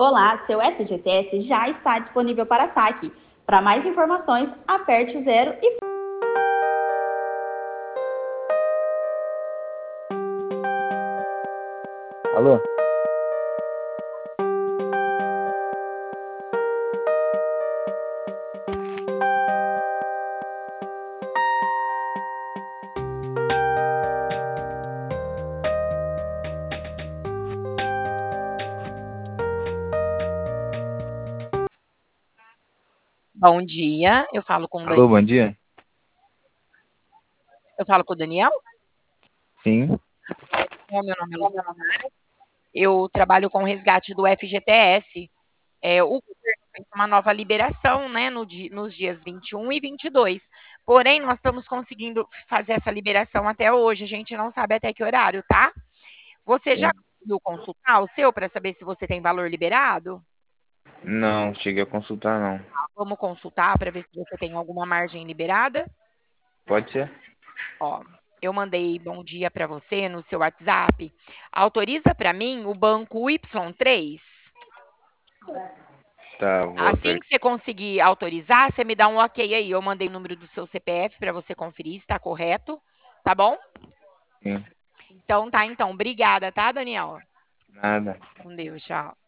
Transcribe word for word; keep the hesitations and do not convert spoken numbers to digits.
Olá, seu F G T S já está disponível para saque. Para mais informações, aperte o zero e... Alô? Bom dia, eu falo com o Dan... Alô, bom dia? eu falo com o Daniel. Sim. O meu nome é Luciana. Eu trabalho com resgate do F G T S. É, o governo fez uma nova liberação, né, no di- nos dias vinte e um e vinte e dois. Porém, nós estamos conseguindo fazer essa liberação até hoje. A gente não sabe até que horário, tá? Você já Sim. conseguiu consultar o seu para saber se você tem valor liberado? Não, cheguei a consultar não. Vamos consultar para ver se você tem alguma margem liberada? Pode ser? Ó, eu mandei bom dia para você no seu WhatsApp. Autoriza para mim o banco Y três. Tá, vou Assim autorizar. que você conseguir autorizar, você me dá um ok aí. Eu mandei o número do seu C P F para você conferir se está correto, tá bom? Sim. Então tá, então. Obrigada, tá, Daniel? Nada. Com Deus, tchau.